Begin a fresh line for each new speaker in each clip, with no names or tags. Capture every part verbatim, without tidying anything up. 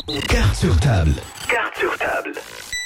Carte sur table. Carte sur table.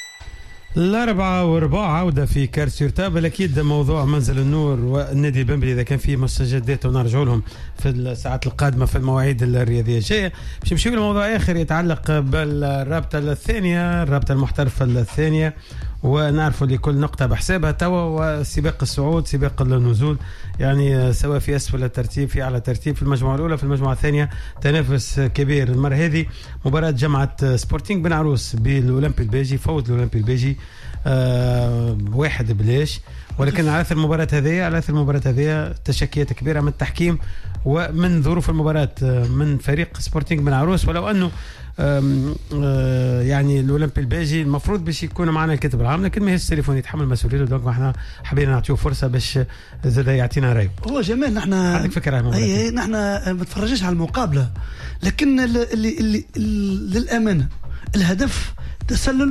الأربعة وربع عودة في كارت سور تابل. أكيد موضوع منزل النور والنادي البنبلي إذا كان فيه مستجدات ونرجع لهم في الساعات القادمة في المواعيد الرياضية الجاية. باش نمشيو لموضوع آخر يتعلق بالرابطة الثانية، الرابطة المحترفة الثانية، ونعرفوا لكل نقطة بحسابها توا، وسباق الصعود سباق النزول، يعني سواء في أسفل الترتيب في أعلى ترتيب، في المجموعة الأولى في المجموعة الثانية تنافس كبير. المرة هذه مباراة جامعة سبورتينغ بن عروس بالأولمبي البيجي، فوز الأولمبي البيجي آه واحد بلاش، ولكن على اثر المباراة هذه على اثر المباراة هذه تشكيات كبيرة من التحكيم ومن ظروف المباراة من فريق سبورتينغ بن عروس، ولو أنه آم آم يعني الأولمبي الباجي المفروض باش يكون معنا الكاتب العام، لكن ما هيش التليفون يتحمل مسؤوليته، دونك احنا حبينا نعطيه فرصة باش زاد يعطينا رأيه.
هو جمال نحن
عندك فكرة على المباراة؟
اي نحن ما تفرجش على المقابلة، لكن اللي, اللي, اللي للأمانة الهدف تسلل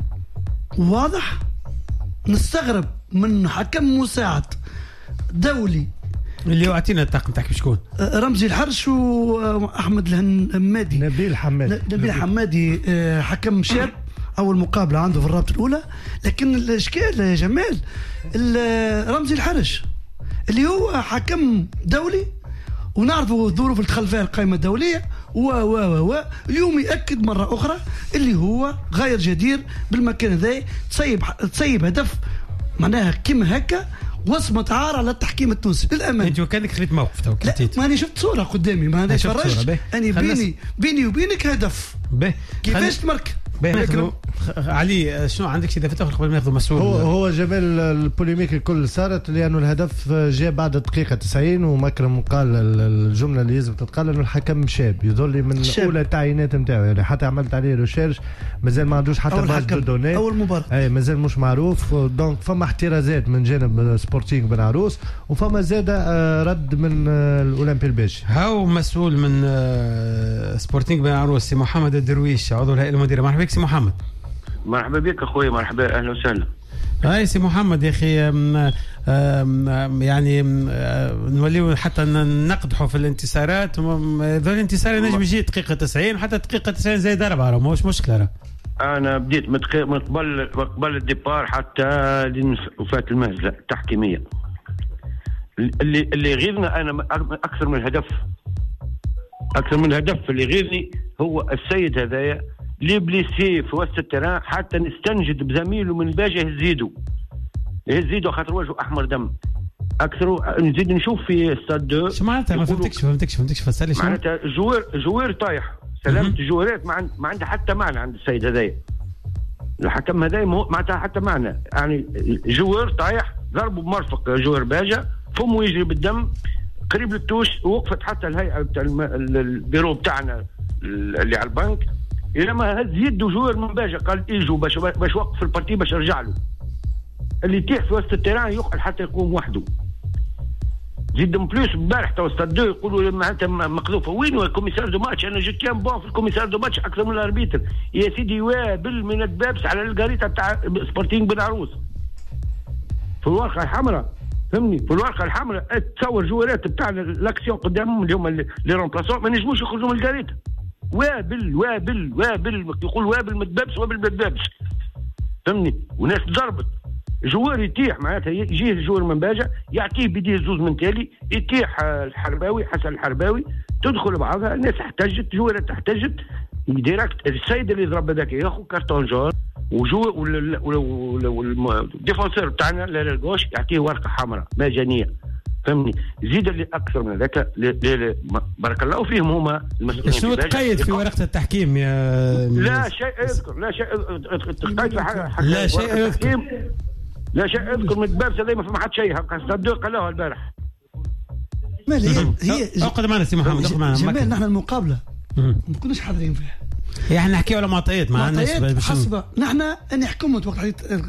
واضح. نستغرب من حكم مساعد دولي
اللي يعطينا الطاقم تاعك شكون؟
رمزي الحرش واحمد الهمادي،
نبيل حمادي
نبيل حمادي حكم شاب، اول مقابله عنده في الرابطه الاولى. لكن الاشكال يا جمال رمزي الحرش اللي هو حكم دولي، ونعرفوا الظروف اللي دخل فيها القائمه الدوليه و و و اليوم ياكد مره اخرى اللي هو غير جدير بالمكان هذا. تصيب تصيب هدف معناها كيما هكا وصمة عار على التحكيم التونسي للأمانة.
انت وكانك خليت موقف تو كنتيت،
ماني شفت صورة قدامي، ما انا فرجت اني بيني بيني وبينك هدف كيفاش تمرك.
علي شنو عندك شي دافع قبل ما ناخذ مسؤول؟
هو هو جمال البوليميك الكل صارت لانه الهدف جاء بعد الدقيقه تسعين، ومكرم قال الجمله اللي لازم تتقال انه الحكم شاب، يظل من اولى التعيينات نتاعو، يعني حتى عملت عليه ريشيرش مازال ما عندوش حتى باز دو دوني
اول مباراه،
اي مازال مش معروف. دونك فما احترازات من جانب سبورتينغ بن عروس، وفما زاد رد من الاولمبي الباجي.
هاو مسؤول من سبورتينغ بن عروس سي محمد الدرويش، عضو الهيئه المديره. مرحبا بك سي محمد.
مرحبا بك اخوي، مرحبا، اهلا وسهلا.
هاي سي محمد يا اخي، أم أم يعني نوليو حتى نقدحوا في الانتصارات. هذول الانتصار نجم يجي دقيقه تسعين، حتى دقيقه تسعين زائد أربعة، ماهوش مشكله.
انا بديت من قبل قبل الديبار حتى وفاه المهزله التحكيميه. اللي اللي غيرنا انا اكثر من الهدف، اكثر من الهدف اللي غيرني هو السيد هذايا اللي بليسي في وسط التيران، حتى نستنجد بزميله من الباجة يهزيدوا يهزيدوا خاطر وجهه احمر دم. اكثر نزيد نشوف في ستاد دو.
شو معناتها؟ ما فهمتكش فهمتكش فهمتكش فسالي شنو
معناتها؟ جوار جوار طايح، سلامة الجوارات ما, عند ما عنده حتى معنى عند السيد هذايا الحكم هذايا، معناتها حتى معنى. يعني جوار طايح ضربوا بمرفق جوار باجة، فمه يجري بالدم قريب للتوش، ووقفت حتى الهيئة بتاع البيرو بتاعنا اللي على البنك، إلا ما هز يده جوار من باجة قال ايجوا باش باش وقف البارتي باش ارجع له. اللي يطيح في وسط التيران يقعد حتى يقوم وحده. زيد من بلوس امبارح تو ستاد دو يقولوا معناتها مقذوفه. وين هو الكوميسار دو ماتش؟ انا جيت كان بون في الكوميسار دو ماتش اكثر من الاربيتر يا سيدي، وابل من الدبابس على القريطه بتاع سبورتينغ بن عروس في الورقه الحمراء، فهمني؟ في الورقه الحمراء تصور جوارات بتاع الاكسيون قدامهم اللي هما اللي رونبلاسون ما نجموش يخرجوا من القريطه. وابل وابل وابل يقول وابل متبابس وابل متبابس، فهمني؟ وناس ضربت جوار يتيح، معناتها يجيه الجوار من باجة يعطيه بيديه زوز من تالي، يتيح الحرباوي حسن الحرباوي، تدخل بعضها، الناس احتجت، جوارات احتجت ديراكت. السيد اللي ضرب هذاك ياخذ كارتون جون، وجو والديفونسور بتاعنا للغوش يعطيه ورقه حمراء مجانيه، فهمني؟ زيد اللي اكثر من هذاك بارك الله فيهم هما المسؤولين.
شنو تقيد في ورقه التحكيم يا
لا شيء يذكر، لا شيء تقيد في حاجه،
لا شيء يذكر،
لا شيء يذكر من الدبابس هذا ما فما حد شيء. صدق قالوها البارح.
مال هي هي
اقعد معنا سي محمد، اقعد معنا.
جمال نحن المقابله ما كناش حاضرين فيها،
يعني نحكيو على معطيات ما عندناش
حسب. نحن انا حكمت وقت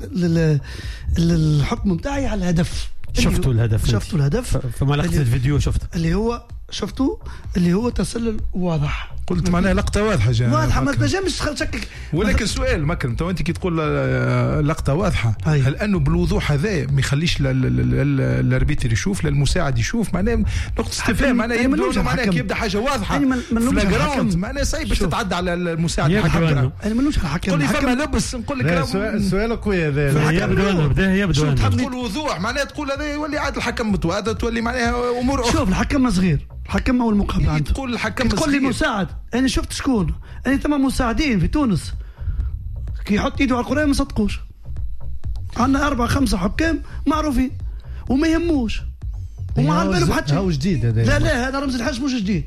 الحكم بتاعي على الهدف.
شفتوا الهدف؟
شفتوا الهدف
فما لقيت الفيديو شفته
اللي هو شفتوا اللي هو تسلل واضح.
قلت معناها لقطه واضحه جا
واضحه ما تنجمش تشكك.
ولكن سؤال مكرم تو انت كي تقول لقطه واضحه
أي.
هل انه بالوضوح هذا ما يخليش الاربيتر يشوف للمساعد يشوف معناها نقطه استفهام معناها يبدو انه معناها كي يبدا حاجه واضحه فلاجراوند معناها صعيب باش تتعدى على المساعد الحكم.
انا مانوش الحكم
تقول لي فما لبس نقول لك
السؤال قوي هذا
يبدو انه بدا يبدو انه
تقول وضوح معناها تقول هذا يولي عاد الحكم متواضع تولي معناها امور اخرى.
شوف الحكم صغير الحكم اول مقابله عنده
تقول الحكم
تقول لي مساعد انا شفت شكون انا ثم مساعدين في تونس كي يحط ايده على القرآن ما صدقوش. عندنا اربعه خمسه حكام معروفين وما يهموش وما على بالهم حتى
هو جديد هذا.
لا لا هذا رمز الحرش مش جديد.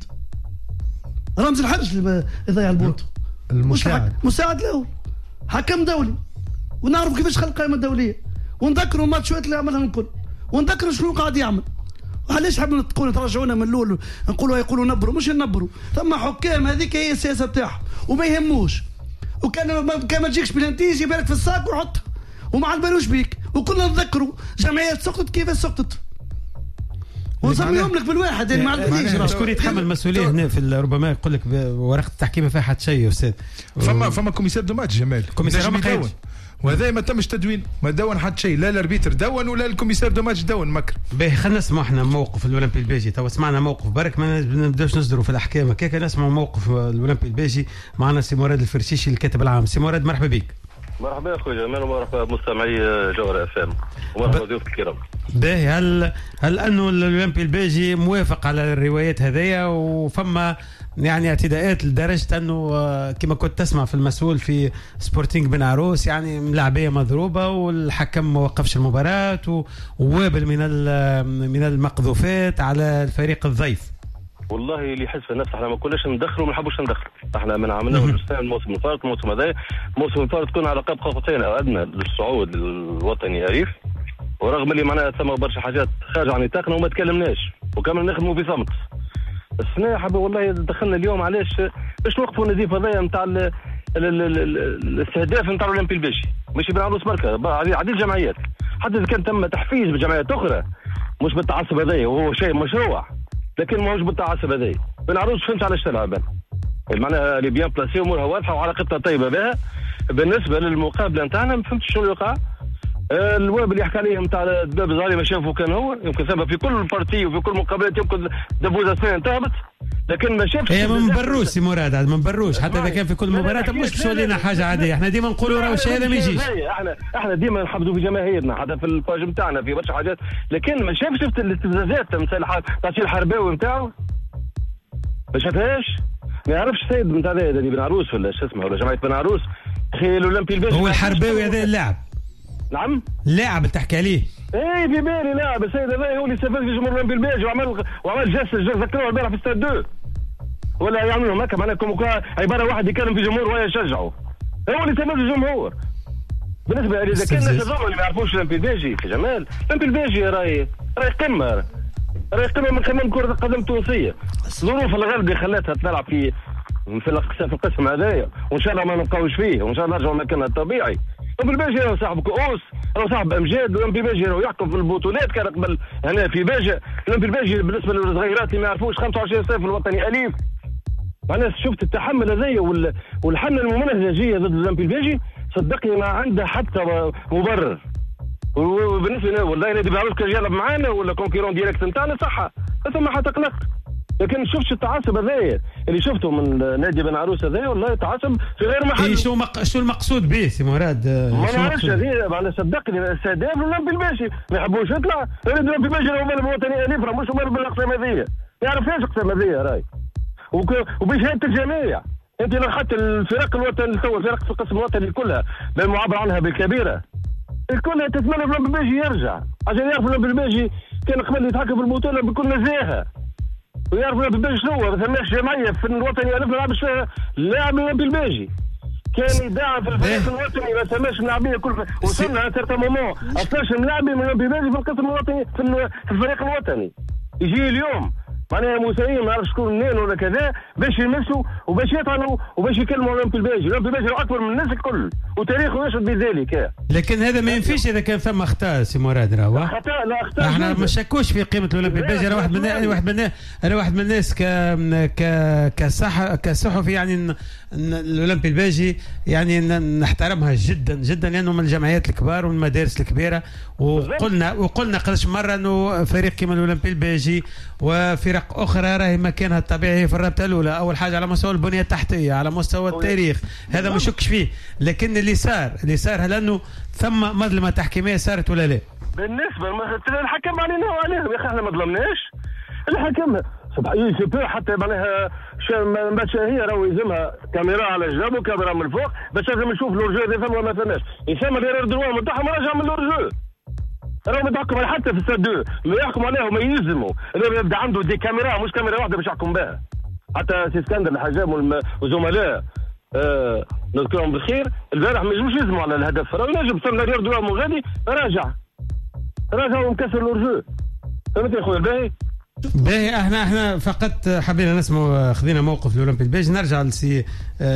رمز الحرش اللي يضيع البوط
المساعد
مساعد له حكم دولي ونعرف كيفاش خلق القائمه الدوليه ونذكروا ماتشات اللي عملها الكل ونذكروا شنو قاعد يعمل. علاش حابين تقولوا ترجعونا من الاول نقولوا يقولوا نبروا مش نبروا. ثم حكام هذيك هي السياسه بتاعهم وما يهموش وكان ما كان ما تجيكش بلانتي يجي بالك في الساق ويحطها وما على بالوش بيك وكلنا نتذكروا جمعيات سقطت كيفاش سقطت ونسميهم لك بالواحد يعني ما عندناش
شكون يتحمل المسؤوليه هنا في ربما يقول لك ورقه التحكيم ما فيها حتى شيء يا استاذ.
فما فما كوميسير دو ماتش جمال
كوميسير ما قايلش
وهذا ما تمش تدوين ما دون حتى شيء لا الاربيتر دون ولا الكوميسير دو ماتش دون مكر.
باهي خلينا نسمعوا احنا موقف الاولمبي البيجي. تو سمعنا موقف برك ما نبداوش نصدروا في الاحكام هكاك. نسمعوا موقف الاولمبي البيجي معنا سي مراد الفرشيشي الكاتب العام. سي مراد مرحبا بك.
مرحبا يا خويا جمال ومرحبا مستمعي جوهر اف ام ومرحبا ضيوف الكرام.
باهي هل هل انه الاولمبي البيجي موافق على الروايات هذيا وفما يعني اعتداءات لدرجه انه كما كنت تسمع في المسؤول في سبورتينغ بن عروس يعني ملاعبيه مضروبه والحكم ما وقفش المباراه ووابل من من المقذوفات على الفريق الضيف.
والله اللي يحس في النفس احنا ما كناش ندخلوا ما نحبوش ندخلوا. احنا من عملنا السنه الموسم الفارط الموسم هذا موسم الفارط كنا على قاب قوتين او ادنى للصعود الوطني عريف ورغم اللي معناها ثم برشا حاجات خارجه عن نطاقنا وما تكلمناش وكامل نخدموا في صمت. السنه حابه والله دخلنا اليوم علاش باش نوقفوا النزيف هذايا نتاع الاستهداف نتاع الاولمبي البيجي ماشي بن عروس بركه عديد الجمعيات حتى اذا كان تم تحفيز بجمعيات اخرى مش بالتعصب هذايا وهو شيء مشروع لكن ماهوش بالتعصب هذايا. بن عروس فهمت علاش تلعب معناها اللي بيان بلاسي امورها واضحه وعلاقتها طيبه بها. بالنسبه للمقابله نتاعنا ما فهمتش شنو يوقع. الواب اللي يحكي عليه نتاع الدباب الزهري ما شافه كان هو يمكن سبب في كل بارتي وفي كل مقابلات يمكن دبوزه اثنين تهبط لكن ما شافش.
هي ما نبروش سي مراد ما نبروش حتى اذا كان في كل مباراه مش باش ولينا حاجه عاديه. احنا ديما نقولوا راهو الشيء هذا ما يجيش.
احنا احنا ديما نحفظوا في جماهيرنا حتى في الباج نتاعنا في برشا حاجات لكن ما شافش شفت الاستفزازات مثل تاع الحرباوي نتاعو ما شافهاش. ما يعرفش السيد نتاع هذا بن عروس ولا شو اسمه ولا جمعيه بن عروس تخيل الاولمبي البيجي
هو الحرباوي هذا اللاعب.
نعم
لاعب تحكي عليه.
ايه في بالي لاعب السيد هذا هو اللي استفز في جمهور الاولمبي البيجي وعمل وعمل جلسه ذكروه البارح في ستاد دو ولا يعملوا هكا معناها كوم عباره واحد يكلم في جمهور وهي يشجعه هو اللي استفز الجمهور. بالنسبه اذا كان الناس هذوما اللي ما يعرفوش الاولمبي البيجي في جمال الاولمبي البيجي راهي راهي قمه راهي قمه من قمم كره القدم التونسيه. ظروف الغرب اللي خلاتها تلعب في في القسم في القسم هذايا وان شاء الله ما نبقاوش فيه وان شاء الله نرجعوا لمكاننا الطبيعي. الاولمبي البيجي راهو صاحب كؤوس راهو صاحب امجاد. الاولمبي البيجي راهو يحكم في البطولات كان قبل هنا في باجة. الاولمبي البيجي بالنسبه للصغيرات اللي ما يعرفوش خمسة وعشرين صيف الوطني اليف معناها شفت التحمل هذايا والحمله الممنهجيه ضد الاولمبي البيجي صدقني ما عنده حتى مبرر. وبالنسبه لنا والله نادي بن عروس كان يلعب معانا ولا كونكيرون ديريكت نتاعنا صح ما ثم حتى قلق لكن شفتش التعصب هذايا اللي شفته من نادي بن عروس هذايا والله تعصب في غير محل.
اي شو مق... شو المقصود به سي مراد؟
ما نعرفش هذه معناها صدقني الاستهداف الاولمبي البيجي ما يحبوش يطلع الاولمبي البيجي هو مال الوطني اليف مش مال بالاقسام هذيا ما يعرفهاش الاقسام هذيا راي وك... وبشهاده الجميع انت لو اخذت الفرق الوطني تو الفرق في القسم الوطني كلها بالمعبر عنها بالكبيره الكل تتمنى الاولمبي البيجي يرجع عشان يعرف الاولمبي البيجي كان قبل يتحكم في البطوله بكل نزاهه ويعرف الاولمبي البيجي شنو ما ثماش جمعيه في الوطني الف ما لعبش فيها لاعب الاولمبي البيجي كان يدعم في الفريق الوطني ما ثماش ملاعبيه كل وصلنا سيرتا مومون اصلاش ملاعبي من الاولمبي البيجي في القسم الوطني في الفريق الوطني يجي اليوم معناها موسيين ما نعرفش شكون منين ولا كذا باش يمسوا وباش يطعنوا وباش يكلموا اولمبي الباجي، اولمبي الباجي اكبر من الناس الكل وتاريخه يشهد بذلك.
لكن هذا ما ينفيش اذا كان ثم اخطاء سي مراد راهو.
اخطاء لا اخطاء.
احنا ما شكوش في قيمه الاولمبي الباجي. انا واحد من انا واحد من انا واحد من الناس ك ك كصح كصحفي يعني الاولمبي الباجي يعني نحترمها جدا جدا لانه من الجمعيات الكبار ومن المدارس الكبيره، وقلنا وقلنا قداش مره انه فريق كيما الاولمبي الباجي وفرق اخرى راهي مكانها الطبيعي في الرابطه الاولى. اول حاجه على مستوى البنيه التحتيه، على مستوى التاريخ، هذا ما شكش فيه. لكن اللي صار اللي صار هل انه ثم مظلمه تحكيميه صارت ولا لا؟
بالنسبه الحكم علينا وعليهم يا اخي، احنا ما ظلمناش الحكم. سبحان حتى معناها ماتش هي راهو يلزمها كاميرا على جنب وكاميرا من الفوق باش لازم نشوف لورجو اذا ثم ولا ما ثماش. يسمى داير دروا نتاعهم راجع من لورجو. راهم يتحكموا حتى في الساد دو ما يحكموا عليهم ما يلزموا. اللي يبدا عنده دي كاميرا مش كاميرا واحده باش يحكم بها. حتى سي اسكندر الحجام والزملاء آه نذكرهم بالخير البارح ما يجوش يلزموا على الهدف. راهو ينجم سمى داير دروا غادي راجع راجع ومكسر لورجو. فهمت يا خويا الباهي؟
باهي احنا احنا فقط حبينا نسمع خذينا موقف الاولمبي الباجي. نرجع لسي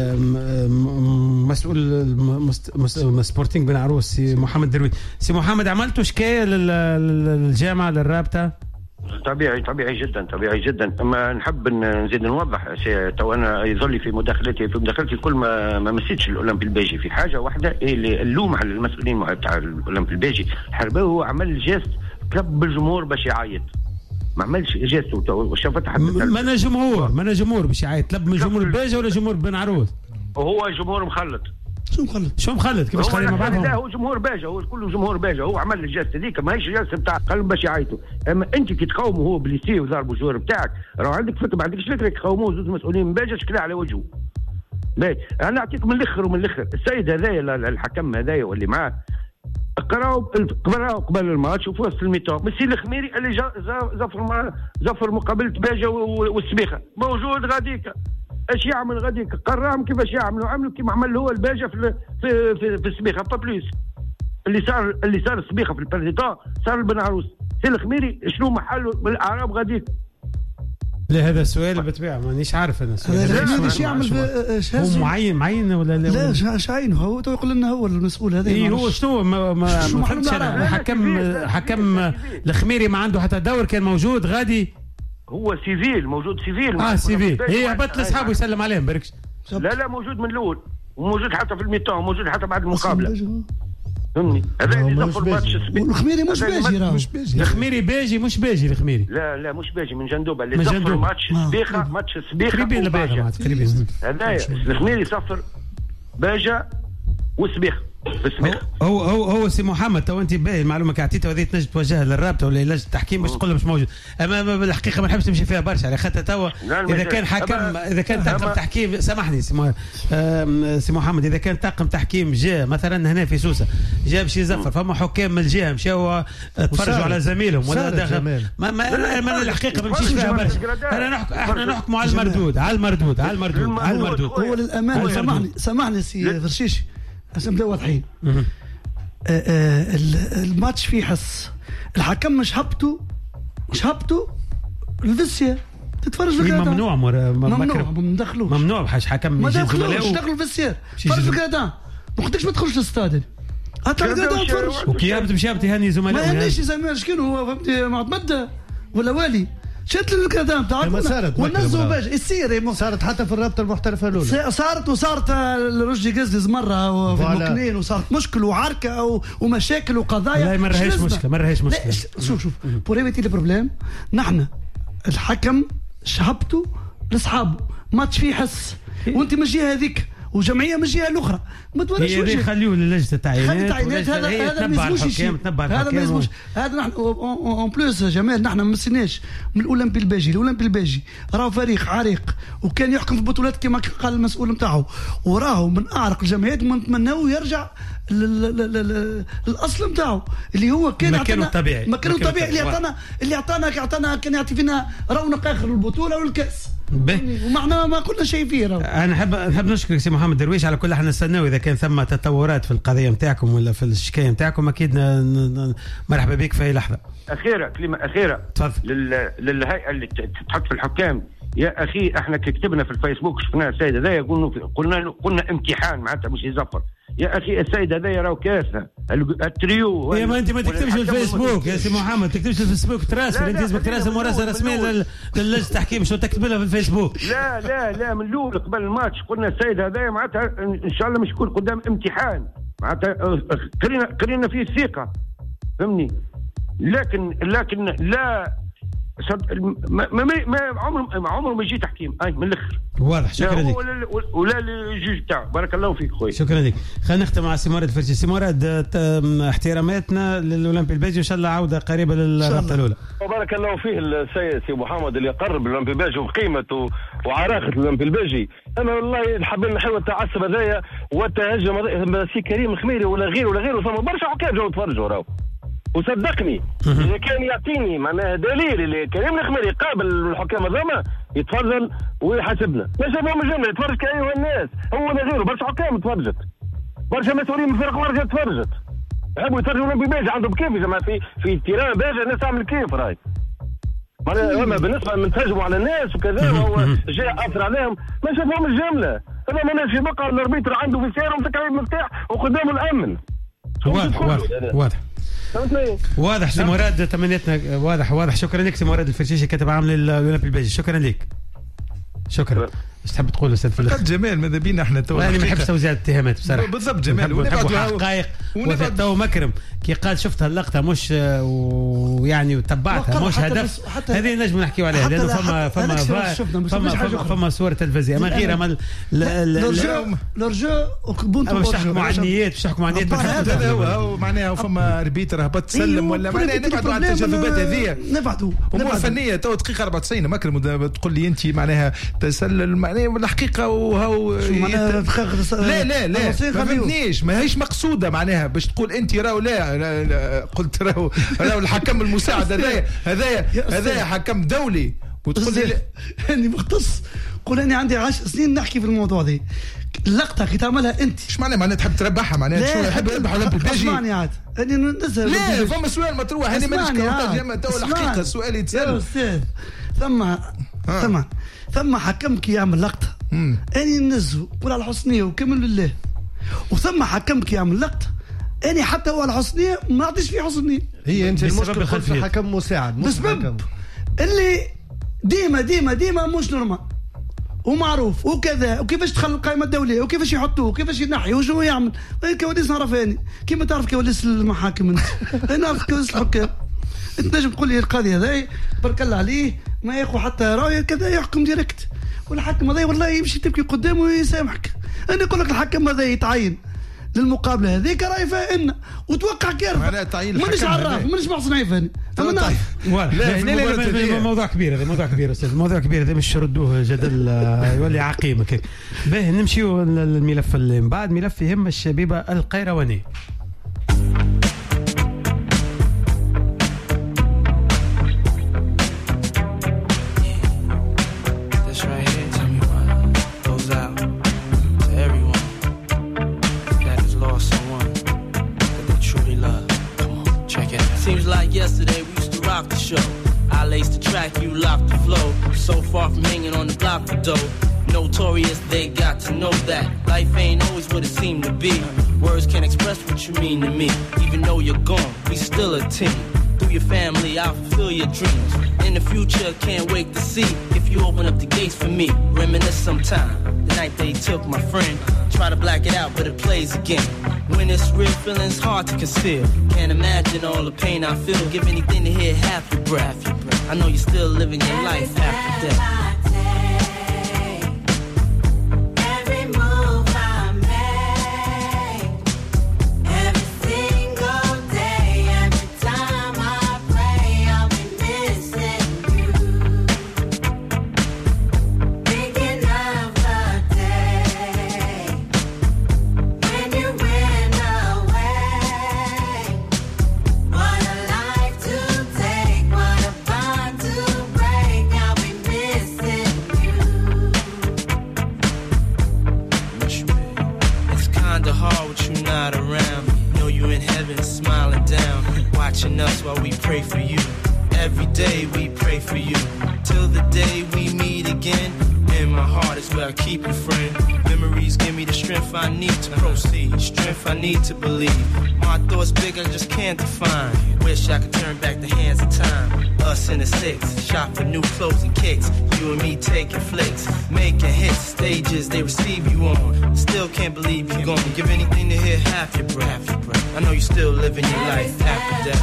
مسؤول سبورتينغ بن عروس سي محمد درويش. سي محمد عملتوا شكايه للجامعه للرابطه؟
طبيعي طبيعي جدا طبيعي جدا. اما نحب نزيد نوضح تو انا يظل في مداخلتي في مداخلتي كل ما ما مسيتش الاولمبي الباجي في حاجه واحده هي اللي اللوم على المسؤولين تاع الاولمبي الباجي. الحرباوي هو عمل جيست كب الجمهور باش يعيط، ما عملش جيست وشافت حتى
ما انا جمهور ما انا جمهور باش يعيط. طلب من جمهور الباجي ولا جمهور بن عروس؟
وهو جمهور مخلط.
شو مخلط؟
شو مخلط؟ كيفاش خلي مع بعضهم؟
لا هو جمهور باجا، هو كله جمهور باجا. هو عمل الجلسه هذيك ماهيش جلسه بتاع قلب باش يعيطوا. اما انت كي تقاوموا هو بليسي وضربوا الجوار بتاعك راه عندك فكره ما عندكش فكره تقاوموه زوج مسؤولين من باجا شكلها على وجهه. باهي انا نعطيك من الاخر ومن الاخر. السيد هذايا الحكم هذايا واللي معاه قراو قراو قبل الماتش وفي وسط الميتون مسي الخميري اللي زفر زفر مقابله باجا والسبيخه موجود غاديك. اش يعمل غاديك؟ قراهم كيفاش يعملوا، عملوا كيما عمل هو الباجا في في في, في السبيخه با بلوس. اللي صار اللي صار السبيخه في البريزيدون صار البن عروس. سي الخميري شنو محله بالاعراب غاديك؟
لا هذا السؤال بالطبيعه مانيش عارف انا
السؤال ايش يعمل
هو معين معين ولا لا؟
لا اش عينه هو تو يقول لنا هو المسؤول هذا.
اي هو شنو ما ما فهمتش انا. حكم حكم الخميري ما عنده حتى دور كان موجود غادي.
هو سيفيل موجود سيفيل
اه سيفيل هي هبط لاصحابه يسلم عليهم بركش.
لا لا موجود من الاول وموجود حتى في الميتون موجود حتى بعد المقابله. فهمني هذا اللي زفر الماتش السبيخ.
الخميري مش باجي راه مش باجي.
الخميري باجي مش باجي الخميري.
لا لا مش باجي من جندوبه اللي زفر ماتش السبيخه ماتش السبيخه
قريبين لبعضهم تقريبا.
هذايا الخميري صفر باجا والسبيخ.
هو هو هو سي محمد تو انت باهي المعلومه اللي عطيتها هذه تنجم توجهها للرابطه ولا لجنه التحكيم باش تقول له مش موجود. اما بالحقيقه ما نحبش نمشي فيها برشا على خاطر توا اذا كان حكم اذا كان طاقم تحكيم سامحني سي سي محمد اذا كان طاقم تحكيم جاء مثلا هنا في سوسه جاء باش يزفر فما حكام من الجهه مشاو تفرجوا على زميلهم ولا داخل ما ما الحقيقه ما نمشيش فيها برشا. انا نحكم احنا نحكموا على المردود على المردود على المردود على المردود.
هو للامانه سامحني سامحني سي فرشيشي عشان نبدا واضحين. الماتش فيه حس الحكم مش هبطوا مش هبطوا الفيسيا تتفرج في الكرادان.
ممنوع مر...
ممنوع ما ندخلوش
ممنوع بحاش حكم
ما دخلوش دخلوا الفيسيا تفرج في الكرادان ما قلتلكش ما تدخلش للاستاد حتى الكرادان تفرج.
وكي يهبط باش يهبط يهني زملائه
ما يهنيش زميل شكون هو فهمتي معتمد ولا والي شات الكلام تاعنا ونزلوا باش يصير
صارت حتى في الرابطه المحترفه الاولى صارت
وصارت الرشدي قزز مره في المكنين وصارت مشكل وعركه ومشاكل وقضايا.
لا ما راهيش مشكله ما راهيش مشكله.
شوف شوف بور ايفيتي لي بروبليم نحن الحكم شهبته لاصحابه ماتش فيه حس وانت من الجهه هذيك وجمعيه من الجهه الاخرى ما توريش وجهك.
هذه خليوه للجنه التعيينات.
هذا هذا ما يلزموش هذا ما يلزموش هذا نحن اون بلوس جمال نحن ما مسيناش من الاولمبي الباجي. الاولمبي الباجي راه فريق عريق وكان يحكم في البطولات كما قال المسؤول نتاعو وراه من اعرق الجمعيات ونتمناو يرجع الاصل نتاعو اللي هو كان
مكانه الطبيعي
مكانه الطبيعي اللي عطانا اللي عطانا عطانا كان يعطي فينا رونق اخر البطوله والكاس ومعنا ما قلنا شيء فيه.
انا نحب نحب نشكرك سي محمد درويش. على كل حال نستناو اذا كان ثم تطورات في القضيه نتاعكم ولا في الشكايه نتاعكم اكيد مرحبا بك في اي لحظه.
اخيره كلمه اخيره
تفضل.
لل... للهيئه اللي تحط في الحكام. يا اخي احنا كتبنا في الفيسبوك شفنا السيد هذا يقولوا قلنا قلنا امتحان معناتها مش يزفر. يا اخي السيد هذا يراو كارثه التريو.
يا ما انت ما تكتبش في الفيسبوك يا سي محمد، تكتبش في الفيسبوك تراسل. انت لازمك تراسل مراسله رسميه للجنه التحكيم، شو تكتب لها في الفيسبوك؟
لا لا لا من الاول قبل الماتش قلنا السيد هذا معناتها ان شاء الله مش يكون قدام امتحان معناتها قرينا قرينا فيه الثقه فهمني. لكن لكن لا ما ما ما عمره ما عمره ما يجي تحكيم اي من الاخر.
واضح. شكرا لك.
ولا ولا الجوج تاعه. بارك الله فيك خويا.
شكرا لك. خلينا نختم مع سي مراد فرشي. سي مراد احتراماتنا للاولمبي الباجي وان شاء الله عوده قريبه للرابطه الاولى.
بارك الله فيه السيد سي محمد اللي قرب الاولمبي الباجي وقيمته وعراقه الاولمبي الباجي. انا والله حابين نحاول التعصب هذايا والتهجم سي كريم خميري ولا غيره ولا غيره. ثم برشا حكام جاوا يتفرجوا راهو. وصدقني اذا كان يعطيني معناها دليل اللي كريم الخميري قابل الحكام هذوما يتفضل ويحاسبنا. ما شافهم الجمله يتفرج كايها الناس هو ولا غيره. برشا حكام تفرجت، برشا مسؤولين من فرق ورجه تفرجت. يحبوا يتفرجوا الاولمبي باجي عندهم كيف يا جماعه في في تيران باجي الناس تعمل كيف راهي. معناها بالنسبه من تهجموا على الناس وكذا وهو جاء اثر عليهم ما شافهم الجمله. هذا ما في بقى الاربيتر عنده في سياره ومسك عليه المفتاح وقدامه الامن.
واضح واضح واضح واضح سي مراد. تمنيتنا واضح واضح. شكرا لك سي مراد الفرشيشي كاتب عام للاولمبي الباجي. شكرا لك. شكرا. ايش تحب تقول استاذ فلاح؟
جمال ماذا بينا احنا تو
انا ما نحبش توزيع الاتهامات بصراحه.
بالضبط جمال.
ونبعد حقائق تو مكرم كي قال شفت اللقطه مش ويعني وتبعتها مش هدف. هذه نجم نحكيو عليها لانه فما فما فما فما صور تلفزيونيه ما غيرها ما
الرجاء وبونتو
باش تحكموا على النيات باش تحكموا على النيات.
هذا هو معناها فما اربيتر هبط تسلم ولا معناها نبعدوا على التجاذبات هذه.
نبعدوا
امور فنيه تو دقيقه أربعة وتسعين مكرم تقول لي انت معناها تسلل معناها الحقيقه وهو لا لا لا ما فهمتنيش. ما هيش مقصوده معناها باش تقول انت راهو لا, لا, لا قلت راهو راهو الحكم المساعد هذايا هذايا هذايا حكم دولي وتقول لي
اني مختص. قول اني عندي عشر سنين نحكي في الموضوع دي. اللقطه كي تعملها انت
ايش معناها معناها تحب تربحها معناها شو يحب يربح ولا باجي.
اسمعني عاد اني نزل
لا فما سؤال مطروح هذه مانيش كونتاج تو الحقيقه السؤال يتسال.
يا استاذ ثم ثم ثم حكم كي يعمل لقطه اني نزو قول على الحسنيه وكمل لله. وثم حكم كي يعمل لقطه اني حتى هو على الحسنيه ما نعطيش فيه حسنيه.
هي انت المشكل في حكم مساعد مش حكم
اللي ديما ديما ديما مش نورمال ومعروف وكذا. وكيفاش تخلي القائمه الدوليه وكيفاش يحطوه وكيفاش ينحي وشو يعمل. كواليس نعرفها اني كيما تعرف كواليس المحاكم انت. انا نعرف كواليس الحكام. انت نجم تقول لي القاضي هذا بارك الله عليه ما ياخذ حتى رايه كذا يحكم ديريكت. والحكم هذا والله يمشي تبكي قدامه ويسامحك. انا نقول لك الحكم هذا يتعين للمقابله هذيك راهي فاهمنا وتوقع كارثه. مانيش عراف مانيش محسن عيفاني.
طيب لا لا لا موضوع كبير هذا موضوع كبير استاذ موضوع كبير هذا مش ردوه جدل يولي عقيم هكاك. باهي نمشيو للملف اللي من بعد ملف يهم الشبيبه القيروانيه.
Yesterday we used to rock the show. I laced the track, you locked the flow. So far from hanging on the block for dough. Notorious, they got to know that life ain't always what it seemed to be. Words can't express what you mean to me. Even though you're gone, we still a team. Through your family, I'll fulfill your dreams. In the future, can't wait to see if you open up the gates for me. Reminisce sometime, the night they took my friend. Try to black it out, but it plays again. When it's real, feeling's hard to conceal. Can't imagine all the pain I feel. Give anything to hear half your breath. I know you're still living your life after death.
Missing
not around. Know you in heaven, smiling down, watching us while we pray for you. Every day we pray for you, till the day we meet again. In my heart is where I keep you, friend. Memories give me the strength I need to proceed, strength I need to believe. My thoughts big, I just can't define. Wish I could turn back the hands of time. Us in the six, shop for new clothes and kicks. You and me taking flicks, making hits, stages they receive you on. Still can't believe you're gone. Give anything to hear half your breath. I know you still living your life after death.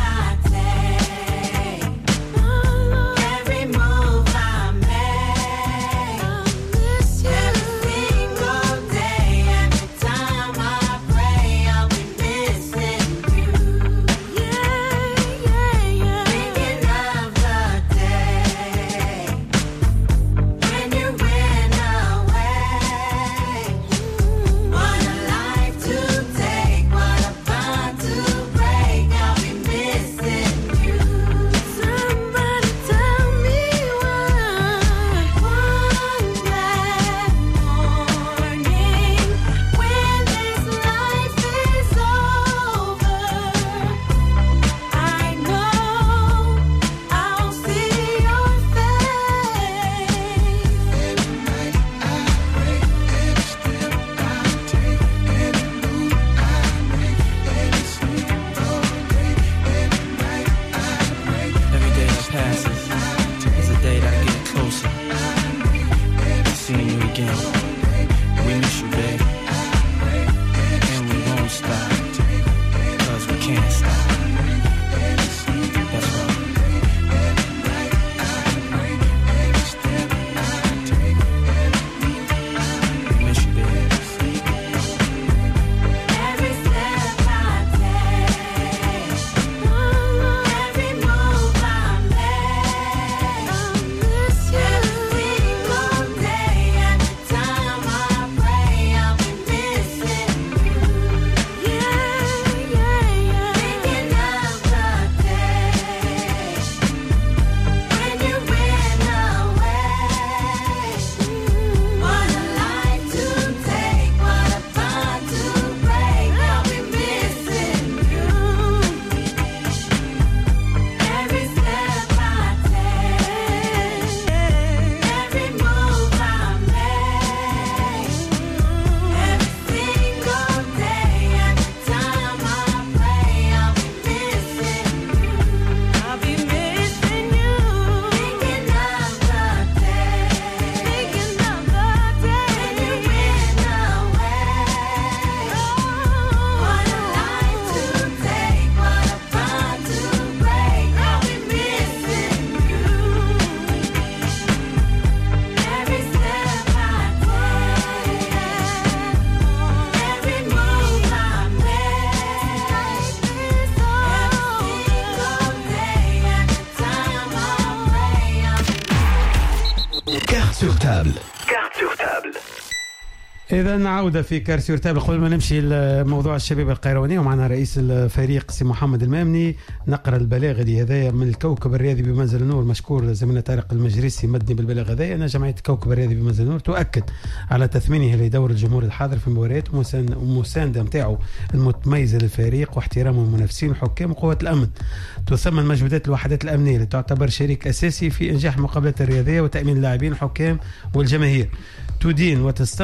إذا عودة في كارت سور تابل. قبل ما نمشي لموضوع الشباب القيرواني ومعنا رئيس الفريق سي محمد المامني نقرأ البلاغ اللي هذايا من الكوكب الرياضي بمنزل النور مشكور زميلنا طارق المجريسي مدني بالبلاغ هذايا أن جمعية الكوكب الرياضي بمنزل النور تؤكد على تثمينها لدور الجمهور الحاضر في المباريات ومساندة متاعه المتميزة للفريق واحترامه المنافسين وحكام وقوات الأمن. تثمن مجهودات الوحدات الأمنية اللي تعتبر شريك أساسي في إنجاح المقابلات الرياضية وتأمين اللاعبين الحكام والجماهير. تدين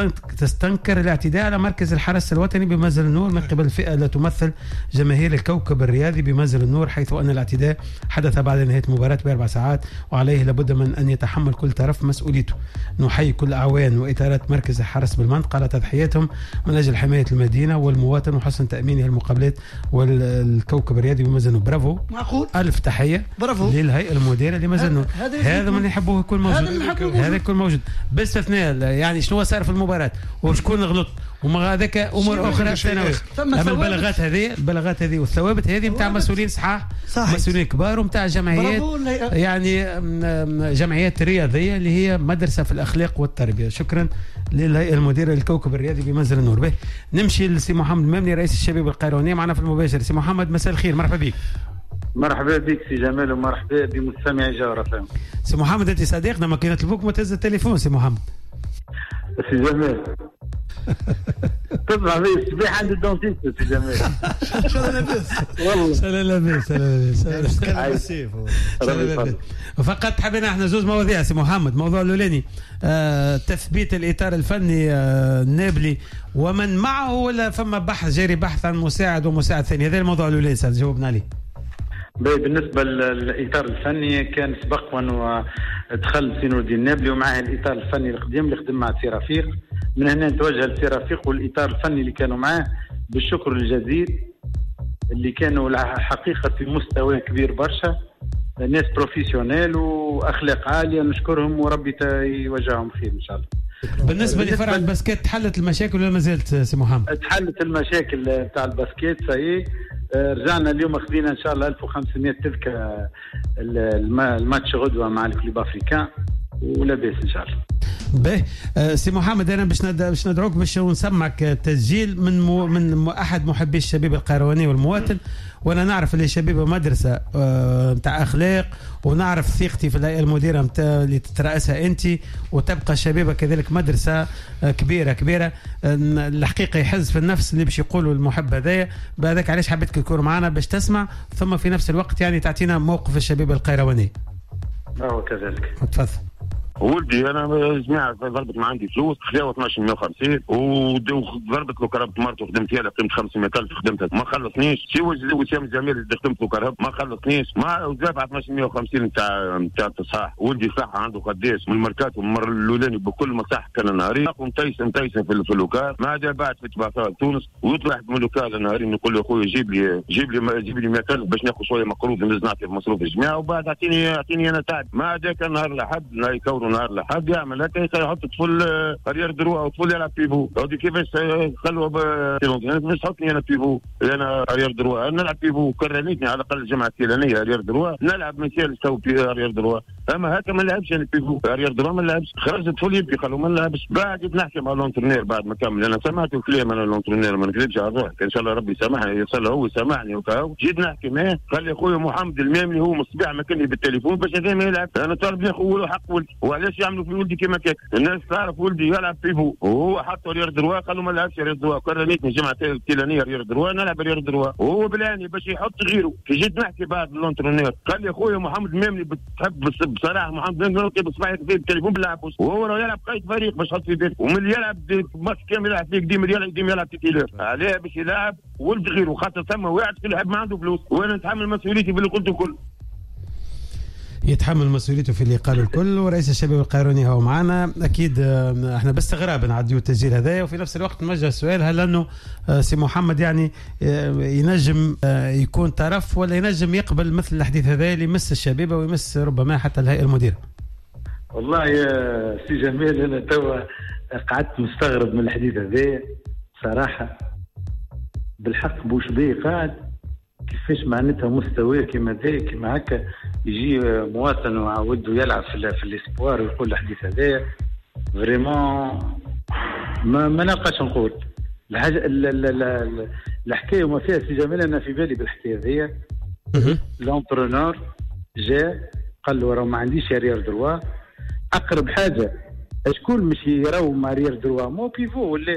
وتستنكر الاعتداء على مركز الحرس الوطني بمنزل النور من قبل الفئة التي تمثل جماهير الكوكب الرياضي بمنزل النور، حيث أن الاعتداء حدث بعد نهاية المباراة بأربع ساعات وعليه لابد من أن يتحمل كل طرف مسؤوليته. نحيي كل أعوان وإطارات مركز الحرس بالمنطقة على تضحياتهم من أجل حماية المدينة والمواطن وحسن تأمينها المقابلات والكوكب الرياضي بمنزل النور. برافو،
معقول،
ألف تحية
برافو
للهيئة المديرة لمنزل النور. هذا من يحبوه يكون موجود، هذا يكون موجود باستثناء يعني شنو صار في المباراة وشكون غلط وما هذاك امور اخرى ثانويه. اما البلاغات هذه البلاغات هذه والثوابت هذه نتاع مسؤولين صحاح مسؤولين كبار ومتاع جمعيات يعني جمعيات رياضيه اللي هي مدرسه في الاخلاق والتربيه. شكرا للهيئه المديره للكوكب الرياضي بمنزل النور. به نمشي لسي محمد المامني رئيس الشباب القيرواني معنا في المباشر. سي محمد مساء الخير، مرحبا بك.
مرحبا بك سي جمال ومرحبا بمستمعي جوهرة.
سي محمد انت صديقنا ما كاين نطلبوك ما تهز التليفون. سي محمد
سي جمال تصبح في الصباح عند الدونتيست سي جمال.
شو لاباس
والله سلام لاباس سلام لاباس. فقط حبينا احنا زوز مواضيع سي محمد. الموضوع الاولاني آه تثبيت الاطار الفني آه النابلي ومن معه، ولا فما بحث جاري بحث عن مساعد ومساعد ثاني؟ هذا الموضوع الاولاني سال جاوبنا عليه.
بالنسبه للاطار الفني كان سبق وانه دخل سي نور الدين النابلي ومعه الاطار الفني القديم اللي خدم مع سي رفيق. من هنا نتوجه لسي رفيق والاطار الفني اللي كانوا معاه بالشكر الجزيل، اللي كانوا حقيقه في مستوى كبير برشا، ناس بروفيسيونيل واخلاق عاليه، نشكرهم وربي يوجههم خير ان شاء الله.
بالنسبه لفرع الباسكيت تحلت المشاكل ولا ما زالت سي محمد؟
تحلت المشاكل بتاع الباسكيت ساي. رجعنا اليوم خذينا ان شاء الله ألف وخمسمائة تذكره الماتش غدوه مع الكلوب افريكان ولاباس ان شاء الله.
باهي أه سي محمد انا باش ند... باش ندعوك باش نسمعك تسجيل من م... من احد محبي الشبيبه القيرواني والمواطن، وانا نعرف اللي شبيبه مدرسه نتاع أه اخلاق، ونعرف ثقتي في الهيئه المديره نتاع اللي تترأسها انت، وتبقى الشبيبه كذلك مدرسه كبيره كبيره. أه الحقيقه يحز في النفس اللي باش يقولوا المحب هذايا، بهذاك علاش حبيتك تكون معنا باش تسمع، ثم في نفس الوقت يعني تعطينا موقف الشبيبه القيرواني.
اه كذلك.
تفضل.
ولدي انا جماعه ضربت ما عندي فلوس خذاو اثناش مية وخمسين وضربت له كرهبت مرته خدمت فيها قيمه خمسمائة ألف خدمتها ما خلصنيش. سي وسام جميل اللي خدمت له كرهب ما خلصنيش، ما ودافع اثناش مية وخمسين نتاع نتاع التصحيح. ولدي صحه عنده قداش من الماركات والمره الاولاني بكل مصح كان نهاري ومتيسه متيسه في اللوكال، ما عاد بعد في تبعثات تونس ويطلع من اللوكال نهاري نقول له اخويا جيب لي جيب لي جيب لي مئة ألف باش ناخذ شويه مقروض نزيد نعطي في مصروف الجماعه وبعد اعطيني اعطيني انا تعب. ما عاد كان نهار لحد لا يكونوا نهار لحد يعمل هكا يحط طفل اريير دروا او طفل يلعب بيفو. هذه كيفاش خلوه كيفاش تحطني انا بيفو؟ انا اريير دروا نلعب بيفو كرهنيتني على الاقل الجامعه الكيلانيه اريير دروا نلعب مثال تو اريير دروا، اما هكا ما نلعبش انا بيفو اريير دروا ما نلعبش. خرجت طفل يبكي خلوه ما نلعبش. بعد نحكي مع لونترونير بعد ما كمل انا سمعت الكلام انا لونترونير ما نكذبش على روحك ان شاء الله ربي يسامحني يصلي هو يسامحني وكاو. جيت نحكي معاه قال لي اخويا محمد الماملي هو مصباح مكني بالتليفون باش هذا ما يلعب. انا طالب ناخذ حق ولدي وعلاش يعملوا في ولدي كيما كيك؟ الناس تعرف ولدي يلعب بيفو وهو حط رياض دروا قالوا ما لعبش رياض دروا كرهنيتني جماعه الكيلانيه رياض دروا نلعب رياض دروا وهو بلاني باش يحط غيره. كي جيت نحكي بعد لونترونير قال لي اخويا محمد ماملي بتحب بصراحه محمد ماملي بصباح في التليفون بلعبوش وهو راه يلعب قايد فريق باش يحط في بيته ومن اللي يلعب ماتش كامل يلعب فيه ديما يلعب ديما يلعب تيتيلر عليه باش يلعب ولد غيره خاطر ثم واحد كل لعب ما عنده فلوس وانا نتحمل مسؤوليتي باللي قلته كل.
يتحمل مسؤوليته في اللي قالوا الكل. ورئيس الشباب القيرواني هو معنا اكيد. احنا باستغراب نعديو التسجيل هذايا وفي نفس الوقت نوجه السؤال هل انه سي محمد يعني ينجم يكون طرف ولا ينجم يقبل مثل الحديث هذا اللي يمس الشبيبه ويمس ربما حتى الهيئه المديره؟
والله يا سي جمال انا توا قعدت مستغرب من الحديث هذا صراحه بالحق بوشبيه قاعد كيفاش معناتها مستوى كيما ذا كيما هكا يجي مواطن وعوده يلعب في في الاسبوار ويقول الحديث هذا فريمون ما ما نلقاش نقول الحاجه الحكايه وما فيها سي جمال. انا في بالي بالحكايه هذيا لونترونور جاء قال له راه ما عنديش اريير دروا اقرب حاجه شكون مش يراو مع اريير دروا مو بيفو ولا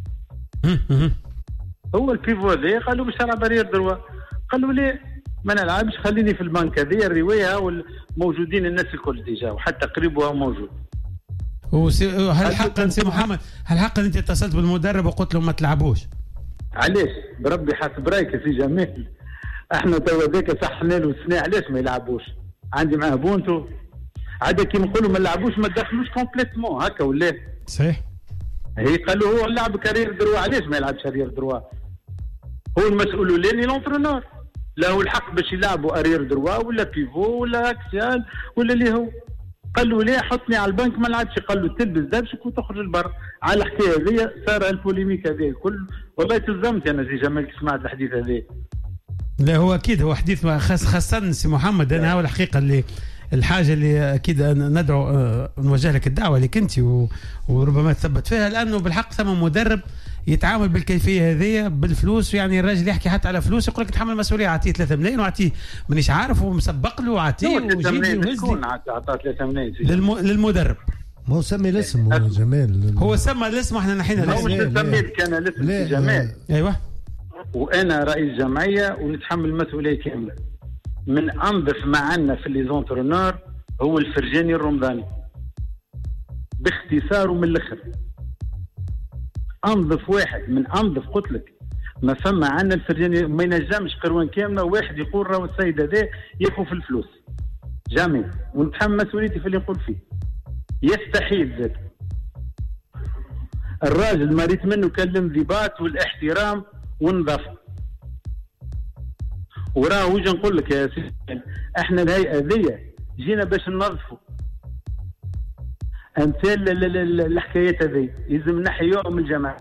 هو البيفو هذا قالوا باش تلعب اريير دروا قالوا ليه ما نلعبش خليني في البنك. هذه الروايه والموجودين الناس الكل ديجا وحتى قريبها موجود.
هل حقا سي محمد هل حقا انت اتصلت بالمدرب وقلت له ما تلعبوش؟
علاش بربي حسب رايك يا سي جمال احنا توا ذاك صحنا له السنه علاش ما يلعبوش؟ عندي معاه بونتو عاد كي نقولوا ما نلعبوش ما تدخلوش كومبليتمون هكا ولا
صحيح.
هي قالوا هو لعب كارير دروا علاش ما يلعبش كارير دروا؟ هو المسؤول الاولاني لونترونور له الحق باش يلعبوا ارير دروا ولا بيفو ولا اكسيال ولا اللي هو. قال له ليه حطني على البنك ما لعبش. قال له تلبس دبشك وتخرج البر. على الحكايه هذه صار البوليميك هذا الكل والله تلزمت انا زي جمال سمعت الحديث هذا.
لا هو اكيد هو حديث خاص خاصه سي محمد. انا هو الحقيقه اللي الحاجه اللي اكيد ندعو نوجه لك الدعوه لك انت وربما تثبت فيها لانه بالحق ثم مدرب يتعامل بالكيفيه هذه بالفلوس. يعني الراجل يحكي حتى على فلوس يقول لك تحمل مسؤوليه اعطيه ثلاثة ملايين واعطيه مانيش عارف ومسبق له واعطيه
وجيبي وهز عطاه ثلاثة ملايين
للم... للمدرب
ما هو سمي الاسم هو جمال.
هو سمى الاسم واحنا نحينا
الاسم. مش سميت كان الاسم جمال.
ايوه.
وانا رئيس جمعيه ونتحمل المسؤوليه كامله. من انظف ما عندنا في لي زونترونور هو الفرجاني الرمضاني. باختصار ومن الاخر. انظف واحد من انظف قلت لك ما فما عندنا الفرجاني ما ينجمش قروان كامله واحد يقول راهو السيد هذا ياخذ في الفلوس. جامي ونتحمل مسؤوليتي في اللي يقول فيه. يستحيل ذات. الراجل مريت منه كان الانضباط والاحترام والنظافه. وراه وجه نقول لك يا سيدي احنا الهيئه ذي جينا باش ننظفوا. امثال الحكايات هذه يلزم نحيوهم من الجماعه.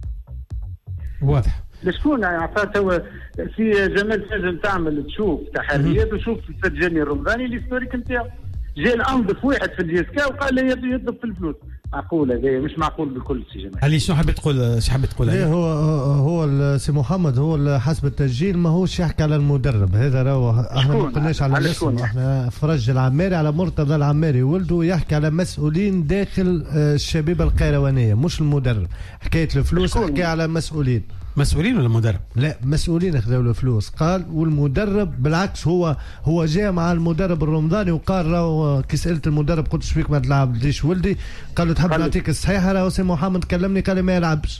واضح.
لشكون عطاه هو في جمال تنجم تعمل تشوف تحريات وشوف الفرجاني الرمضاني الهيستوريك نتاعو. جاء الانظف واحد في الجيسكا وقال لي يطلب في الفلوس. معقول هذا مش معقول بالكل سي جمال.
علي شنو حبيت تقول؟ شو حبيت تقول؟
ليه هو هو سي محمد هو حسب التسجيل ماهوش يحكي على المدرب هذا راهو احنا ما قلناش على الاسم. احنا فرج العماري على مرتضى العماري ولده يحكي على مسؤولين داخل الشبيبه القيروانيه مش المدرب. حكايه الفلوس حكي على مسؤولين.
مسؤولين ولا مدرب؟
لا مسؤولين اخذوا له فلوس. قال والمدرب بالعكس هو هو جاء مع المدرب الرمضاني وقال راهو كي سالت المدرب قلت شبيك ما تلعب ليش ولدي؟ قال له تحب نعطيك الصحيحه راهو سي محمد كلمني قال لي ما يلعبش.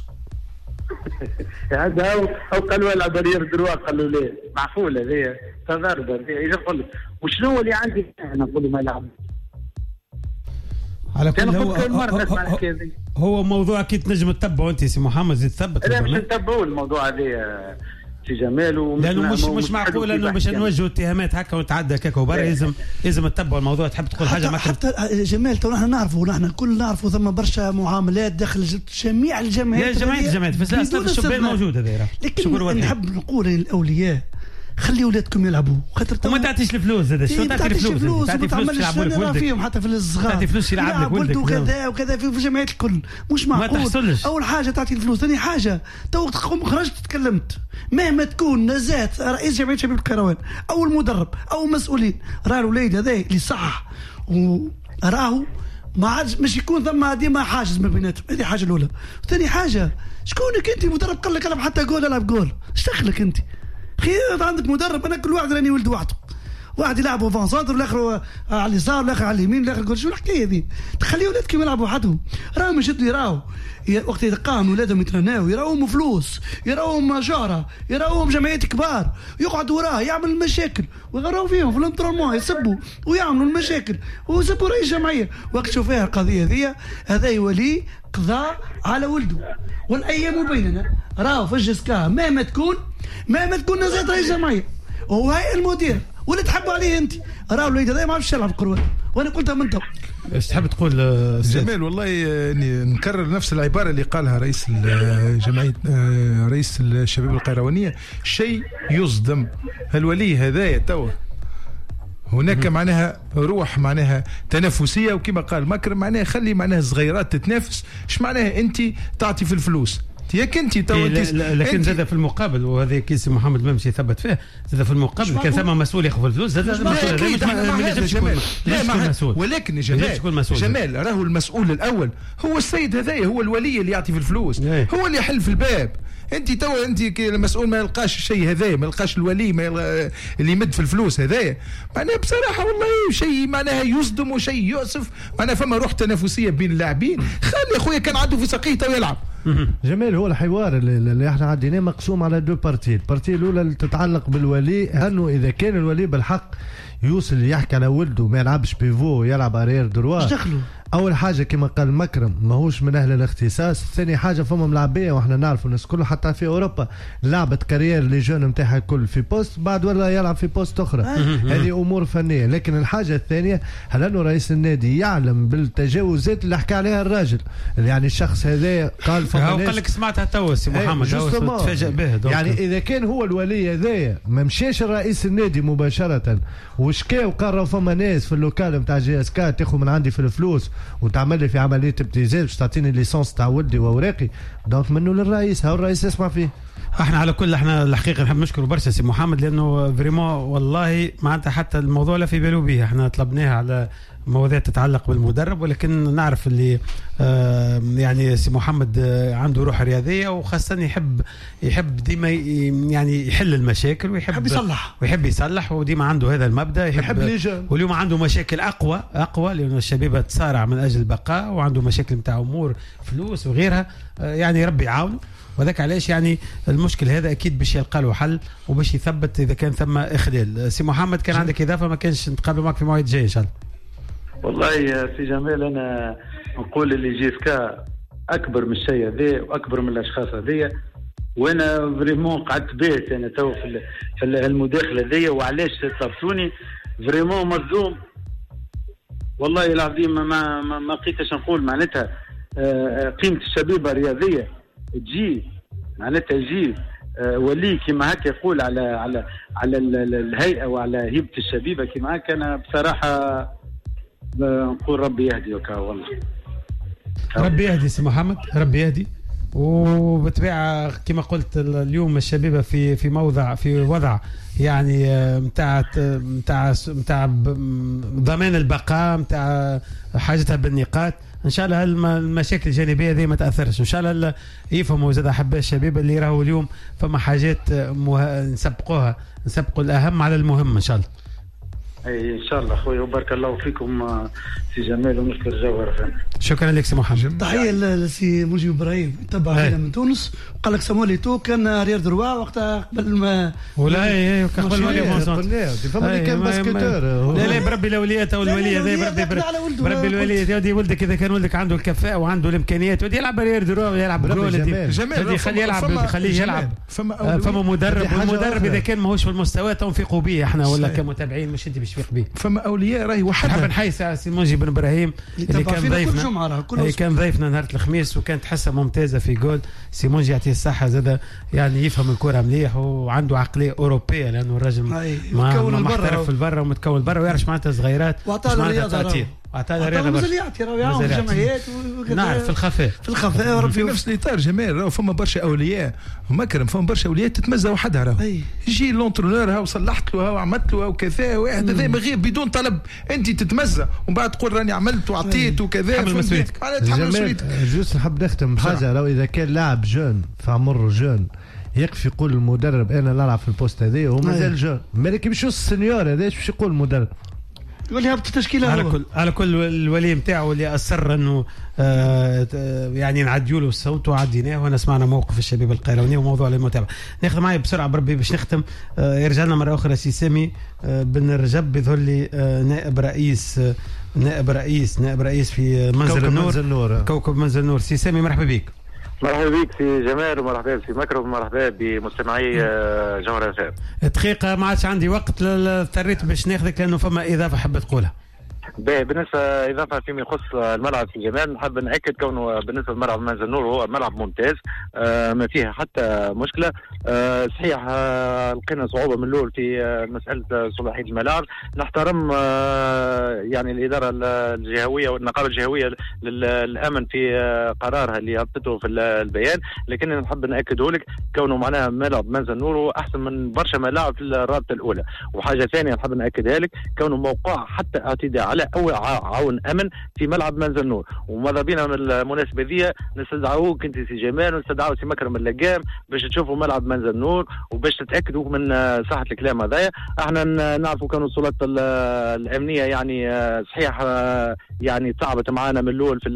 هذا او قالوا يلعب ريال دروا قالوا ليه معقول هذه تضارب هذه يجي يقول لك وشنو اللي عندي انا نقول ما يلعب.
على كل هو هو, هو, هو موضوع اكيد تنجم تتبعه انت سي محمد زيد تثبت.
لا مش نتبعوا الموضوع هذا سي جمال
لانه مش مش معقول انه باش نوجهوا اتهامات هكا ونتعدى هكا وبرا لازم لازم تتبعوا الموضوع. تحب تقول حاجه ما
حتى جمال تو نحن نعرفوا نحن كل نعرفوا ثم برشا معاملات داخل جميع الجمعيات.
لا جمعيه الجمعيات بس اصلا الشباب موجود هذا.
لكن نحب نقول للاولياء خلي اولادكم يلعبوا خاطر
وما تعطيش الفلوس زاد. شنو تعطي الفلوس؟ تعطي فلوس يلعبوا لك ولدك
فيهم حتى في الصغار.
تعطي فلوس يلعب لك ولدك
وكذا وكذا في الجمعيات الكل مش معقول.
ما تحصلش.
اول حاجه تعطي الفلوس. ثاني حاجه تو تقوم خرجت تكلمت مهما تكون نزات رئيس جمعيه شباب القيروان او المدرب او مسؤولين راه الوليد هذا اللي صح وراهو ما عادش مش يكون ثم ديما حاجز ما بيناتهم. هذه حاجه الاولى. ثاني حاجه شكونك انت المدرب قال لك العب حتى جول العب جول ايش دخلك انت؟ خير عندك مدرب. انا كل واحد راني ولد وحده. واحد يلعبوا فان سنتر والاخر على اليسار والاخر على اليمين والاخر يقول شو الحكايه ذي؟ تخلي ولادكم يلعبوا وحدهم. راهم يشدوا يراو وقت يلقاهم ولادهم يترناو يراوهم فلوس يراوهم شهره يراوهم جمعيات كبار يقعدوا وراه يعمل المشاكل ويغراو فيهم في الانترمون يسبوا ويعملوا المشاكل ويسبوا رئيس جمعيه. وقت شوفها القضيه ذي هذا يولي قضاء على ولده. والايام بيننا راهو في الجسكا مهما تكون مهما تكون نزلت رئيس جمعيه وهو هاي المدير واللي تحبوا عليه انت راهو الوليد هذا ما عرفش يلعب قروان. وانا قلتها من تو.
ايش تحب تقول
جمال؟ والله اني نكرر نفس العباره اللي قالها رئيس الجمعيه رئيس الشباب القيروانيه. شيء يصدم. الولي هذايا توا هناك معناها روح معناها تنافسيه وكما قال مكرم معناها خلي معناها الصغيرات تتنافس. ايش معناها انت تعطي في الفلوس ياك انت تو
إيه انت لكن زاد في المقابل وهذا كيس محمد ممشي ثبت فيه زاد في المقابل كان ثم مسؤول ياخذ الفلوس زاد مسؤول.
لا مسؤول ولكن جمال جمال راهو المسؤول الاول هو السيد هذايا هو الولي اللي يعطي في الفلوس هو اللي يحل في الباب. انت تو انت المسؤول ما يلقاش الشيء هذايا ما يلقاش الولي ما يلقى اللي يمد في الفلوس هذايا معناها بصراحه والله شيء معناها يصدم وشيء يؤسف. معناها فما روح تنافسيه بين اللاعبين. خلي اخويا كان عنده في ساقيه ويلعب.
جميل هو الحوار اللي احنا عديناه مقسوم على دو بارتي. البارتي الاولى اللي تتعلق بالولي انه اذا كان الولي بالحق يوصل يحكي على ولده ما يلعبش بيفو يلعب ارير دروا اول حاجه كما قال مكرم ماهوش من اهل الاختصاص. ثاني حاجه فما ملاعبيه واحنا نعرفوا الناس كله حتى في اوروبا لعبت كارير لي جون نتاعها الكل في بوست بعد ولا يلعب في بوست اخرى. هذه امور فنيه. لكن الحاجه الثانيه هل انه رئيس النادي يعلم بالتجاوزات اللي حكى عليها الراجل يعني الشخص هذا قال فما
قال لك سمعتها تو سي محمد تفاجئ به
يعني اذا كان هو الولي هذايا ما مشاش الرئيس النادي مباشره وشكا وقال فما ناس في اللوكال نتاع جي اس كا تاخذ من عندي في الفلوس وتعمل لي في عمليه ابتزاز باش تعطيني الليسونس تاع ولدي واوراقي دونك منه للرئيس. هاو الرئيس يسمع فيه
احنا على كل احنا الحقيقه نحب نشكر برشا سي محمد لانه فريمون والله معناتها حتى الموضوع لا في بالو به، احنا طلبناها على مواضيع تتعلق بالمدرب، ولكن نعرف اللي آه يعني سي محمد آه عنده روح رياضيه، وخاصه يحب يحب ديما يعني يحل المشاكل ويحب
يصلح
ويحب يصلح وديما عنده هذا المبدا، يحب, يحب واليوم عنده مشاكل اقوى اقوى لانه الشبيبه تصارع من اجل البقاء وعنده مشاكل نتاع امور فلوس وغيرها، آه يعني ربي يعاونه. وذاك علاش يعني المشكل هذا اكيد باش يلقى له حل وباش يثبت اذا كان ثم اخلال. سي محمد كان عندك اضافه ما كانش نتقابلوا معك في موعد جاي ان شاء الله.
والله يا سي جمال انا نقول اللي جيسكا اكبر من الشيء هذا واكبر من الاشخاص هذيا، وانا فريمون قعدت بيت انا تو في في المداخله هذيا. وعلاش طلبتوني؟ فريمون مظلوم والله العظيم، ما ما ما لقيتش نقول معناتها قيمه الشبيبه الرياضيه تجي معناتها يجي ولي كما هكا يقول على على على الهيئه وعلى هيبه الشبيبه كما هكا. انا بصراحه نقول ربي يهدي وكا والله.
ربي يهدي سي محمد، ربي يهدي. وبالطبيعه كما قلت اليوم الشبيبه في في موضع في وضع يعني متاع متاع متاع ضمان البقاء، متاع حاجتها بالنقاط. ان شاء الله المشاكل الجانبيه ذي ما تاثرش، ان شاء الله يفهموا زاد احباء الشباب اللي راهو اليوم فما حاجات مه... نسبقوها نسبقوا الاهم على المهم ان شاء الله.
اي ان شاء الله اخويا وبارك الله فيكم سي جمال ونشكر جوهر فهم.
شكرا لك سي محمد.
تحيه لسي موجي ابراهيم تبع فينا من تونس وقال لك سامولي تو كان ريال دروا وقتها قبل ما
ولا اي قبل ما
فما كان باسكتور.
لا لا بربي الاولياء او الولي هذا بربي بربي الولي يودي ولدك اذا كان ولدك عنده الكفاءه وعنده الامكانيات ودي يلعب ريال دروا ويلعب جول جمال خليه يلعب خليه يلعب. فما مدرب والمدرب اذا كان ماهوش في المستوى تنفقوا به احنا ولا كمتابعين مش انت باش تفيق به.
فما اولياء راهي وحدها.
حاب نحيي سي موجي بن ابراهيم اللي كان ضيفنا اللي كان ضيفنا نهار الخميس وكانت حصه ممتازه في جول. سي موجي يعطيه الصحه زاد يعني يفهم الكره مليح وعنده عقليه اوروبيه لانه الراجل محترف في البرا ومتكون برا ويعرف معناتها صغيرات
وعطانا الرياضه
وعطانا الرياضه
مازال يعطي راهو يعاون الجمعيات
نعم في الخفاء
في الخفاء ربي
في نفس الاطار جمال. راهو فما برشا اولياء مكرم فما برشا اولياء تتمزى وحدها. راهو يجي لونترونور هاو صلحت له هاو عملت له هاو كذا واحد هذا غير بدون طلب انت تتمزى ومن بعد تقول راني عملت وعطيت وكذا.
تحمل مسؤوليتك.
تحمل مسؤوليتك. جوست نحب نختم بحاجه. راهو اذا كان لاعب جون في عمره جون يكفي يقول المدرب انا نلعب في البوست هذا وهو مازال جون. مالك باش السنيور هذا باش يقول المدرب
يقول لي هبط التشكيله.
على كل على كل الولي نتاعو اللي اصر انه آه يعني نعديوا له الصوت وعديناه وانا سمعنا موقف الشباب القيرواني وموضوع للمتابعه. ناخذ معي بسرعه بربي باش نختم. آه يرجع لنا مره اخرى سي سامي آه بن رجب بيظهر لي آه نائب رئيس آه نائب رئيس نائب رئيس في منزل كوكب النور منزل نور. كوكب منزل النور. سي سامي مرحبا بك.
مرحبا بك سي جمال ومرحبا بسي مكرم ومرحبا بمستمعي جوهر اف ام.
دقيقه ما عادش عندي وقت اضطريت باش ناخذك لانه فما اضافه حبيت تقولها.
بالنسبه اضافه فيما يخص الملعب في جمال نحب ناكد كونه بالنسبه لملعب منزل النور هو ملعب ممتاز آه ما فيها حتى مشكله. آه صحيح آه لقينا صعوبه من الاول في آه مساله صلاحيه الملاعب. نحترم آه يعني الاداره الجهويه والنقابه الجهويه للامن في آه قرارها اللي هبطته في البيان، لكن نحب ناكده لك كونه معناها ملعب منزل النور هو احسن من برشا ملاعب في الرابطه الاولى. وحاجه ثانيه نحب ناكدها لك كونه موقع حتى اعتداء على أو عون أمن في ملعب منزل نور. وماذا بينا من المناسبة ذي نستدعوك أنت سي جمال ونستدعو سي مكرم اللقام باش تشوفوا ملعب منزل نور وباش تتأكدوا من صحة الكلام هذايا. احنا نعرفوا كانوا السلطات الأمنية يعني صحيح يعني تعبت معنا من الأول في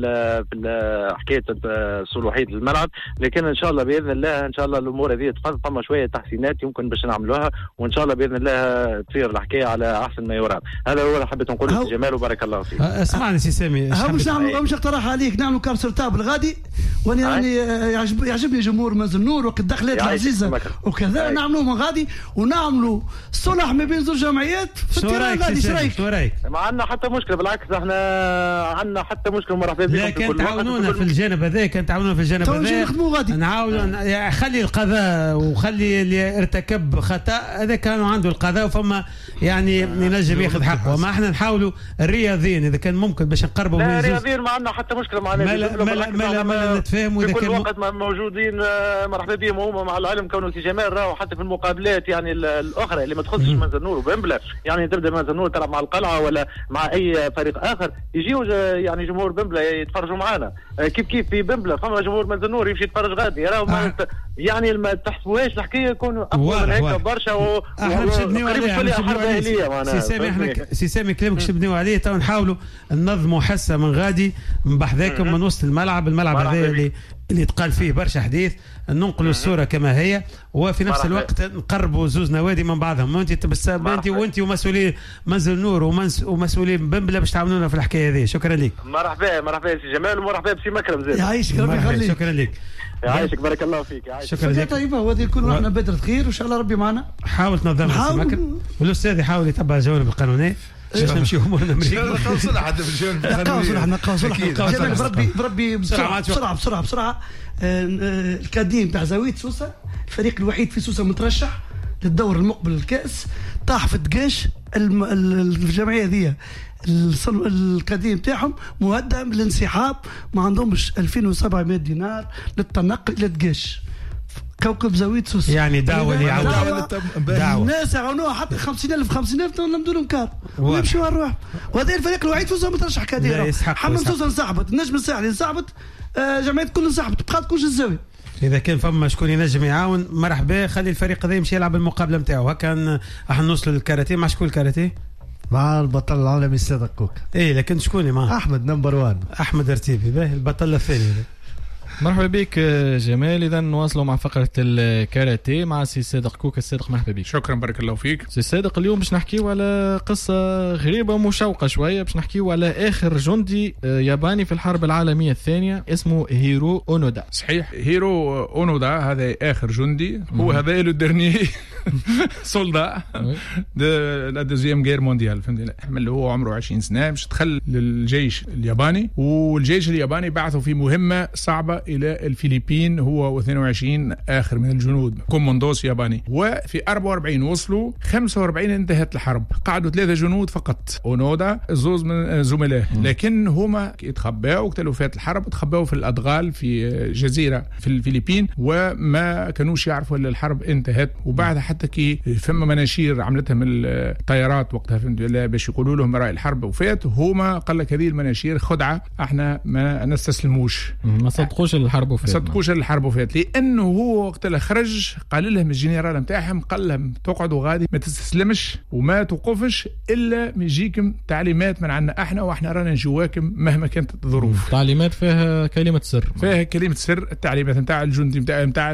في حكاية صلاحية الملعب، لكن إن شاء الله بإذن الله إن شاء الله الأمور هذه تفضل فما شوية تحسينات يمكن باش نعملوها وإن شاء الله بإذن الله تصير الحكاية على أحسن ما يرام. هذا هو اللي حبيت نقوله سي جمال وبارك الله فيك.
اسمعني سي سامي
مش نعملوا مش اقتراح عليك نعملوا كارسر تابل غادي وانا راني يعجب يعجبني جمهور منزل النور وقت الدخلات العزيزه وكذا نعملوهم غادي ونعملوا صلح ما بين زوج جمعيات في التيران غادي. ايش رايك؟
شو رايك؟ ما عندنا حتى مشكله بالعكس احنا عندنا حتى مشكله مرحبا بكم.
لا كان تعاونونا في الجانب هذا كان تعاونونا في الجانب هذا
نخدموا غادي
نعاونوا خلي القضاء وخلي اللي ارتكب خطأ هذا كانوا عنده القضاء وفما يعني ينجم ياخذ حقه. ما احنا نحاولوا الرياضيين اذا كان ممكن باش نقربوا
لا الرياضيين ما عندنا حتى مشكله مع
الناس ما ما ما ما نتفاهموا
اذا كان في كل وقت موجودين مرحبا بهم هما مع العلم كونوا سي جمال راهو حتى في المقابلات يعني الاخرى اللي ما تخصش منزل نور وبنبله يعني تبدا منزل نور تلعب مع القلعه ولا مع اي فريق اخر يجيو يعني جمهور بنبله يتفرجوا معنا كيف كيف في بنبله فما جمهور منزل نور يمشي يتفرج غادي راهو آه. يعني ما تحسبوهاش الحكايه يكون اقوى من هيك برشا و
احنا باش نبنيو عليه سي سامي احنا سي سامي كلامك باش نبنيو عليه تو نحاولوا ننظموا حصه من غادي من بحذاكم من وسط الملعب الملعب هذا اللي اللي تقال فيه برشا حديث ننقلوا الصوره كما هي وفي نفس الوقت نقربوا زوز نوادي من بعضهم. انت بس انت وانت ومسؤولين منزل نور ومسؤولين بنبله باش تعاونونا في الحكايه هذه. شكرا لك.
مرحبا مرحبا سي جمال ومرحبا بسي مكرم زين.
يعيشك ربي يخليك.
شكرا لك.
يعيشك بارك الله فيك. يعيشك
شكرا لك. طيبه وهذه يكون احنا بدرة خير وان شاء الله ربي معنا.
حاول تنظمها سي مكرم والاستاذ يحاول يتبع الجوانب القانونيه باش نمشيو امورنا مريقه.
نلقاو صلح حتى في الجوانب
نلقاو صلح نلقاو صلح بربي بربي بسرعه بسرعه بسرعه بسرعه. الكادين تاع زاويه سوسه الفريق الوحيد في سوسه مترشح للدور المقبل للكاس طاح في دقاش الجمعيه هذه الكادين تاعهم مهدم للانسحاب ما عندهمش ألفين وسبعمائة دينار للتنقل الى دقاش كوكب زاويه سوسه
يعني دعوه اللي
دعوه, دعوة. الناس يعاونوها حتى خمسين ألف خمسين ألف نمدوا لهم كار ونمشيو نروح. وهذا الفريق الوحيد سوسه مترشح كادين حمل سوسه انسحبت النجم الساحلي انسحبت آه جمعيه كل انسحبت بقات كلش الزاويه.
اذا كان فما شكون ينجم يعاون مرحبا خلي الفريق هذا يمشي يلعب المقابله نتاعو. هكا راح نوصل للكاراتيه مع شكون الكاراتيه؟
مع البطل العالمي السيد كوكا.
ايه لكن شكون معاه؟
احمد نمبر وان
احمد رتيبي باهي البطل الثاني.
مرحبا بك جمال. اذا نواصلوا مع فقره الكاراتيه مع سي صادق كوكا. الصادق مرحبا بك.
شكرا بارك الله فيك
سي صادق. اليوم باش نحكيو على قصه غريبه ومشوقه شويه. باش نحكيو على اخر جندي ياباني في الحرب العالميه الثانيه اسمه هيرو اونودا.
صحيح هيرو اونودا هذا اخر جندي هو هذا له درني سولدا لا دوزيام غير مونديال فهمتني. عمل هو عمره عشرين سنه باش دخل للجيش الياباني والجيش الياباني بعثه في مهمه صعبه الى الفلبين هو واثنين وعشرين اخر من الجنود كوموندوس ياباني. وفي أربعة وأربعين وصلوا خمسة وأربعين انتهت الحرب قعدوا ثلاثه جنود فقط اونودا زوز من زملائه لكن هما يتخباوا قتلوا فات الحرب تخباوا في الادغال في جزيره في الفلبين وما كانوش يعرفوا ان الحرب انتهت. وبعد حتى كي فما مناشير عملتها من الطيارات وقتها فهمت باش يقولوا لهم راي الحرب وفات هما قال لك هذه المناشير خدعه احنا ما نستسلموش
ما صدقوش الحرب وفات
ما صدقوش الحرب وفات لانه هو وقت اللي خرج قال لهم الجنرال نتاعهم قال لهم تقعدوا غادي ما تستسلمش وما توقفش الا ما يجيكم تعليمات من عنا احنا واحنا رانا نجواكم مهما كانت الظروف.
تعليمات فيها كلمه سر
فيها كلمه سر التعليمات نتاع الجندي نتاع نتاع